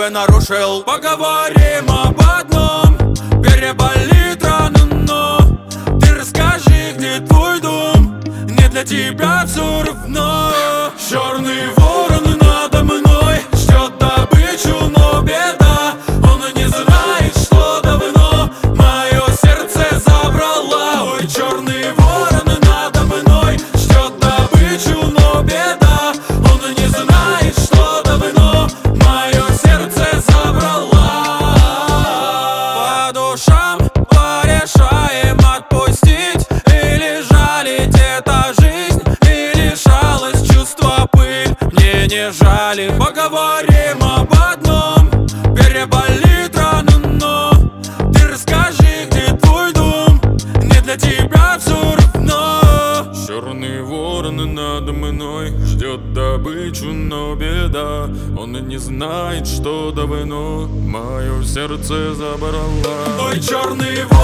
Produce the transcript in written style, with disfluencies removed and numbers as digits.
бы нарушил. Поговорим об одном, переболит рана, но ты расскажи, где твой дом. Не для тебя все равно. Черный ворон надо мной ждет добычу, но беда. Он не знает, что давно мое сердце забрала. Ой, черный ворон надо мной ждет добычу, но беда. Он не знает, что давно мое сердце забрала. По душам порешаем отпустить или жалить. Это жизнь или шалость, чувства, пыль. Мне не жали. Поговорим об одном, переболит рана, но ты расскажи, где твой дом. Не для тебя все равно. Черный ворон надо мной ждет добычу, но беда. Он не знает, что давно мое сердце забрала. Ой, черный ворон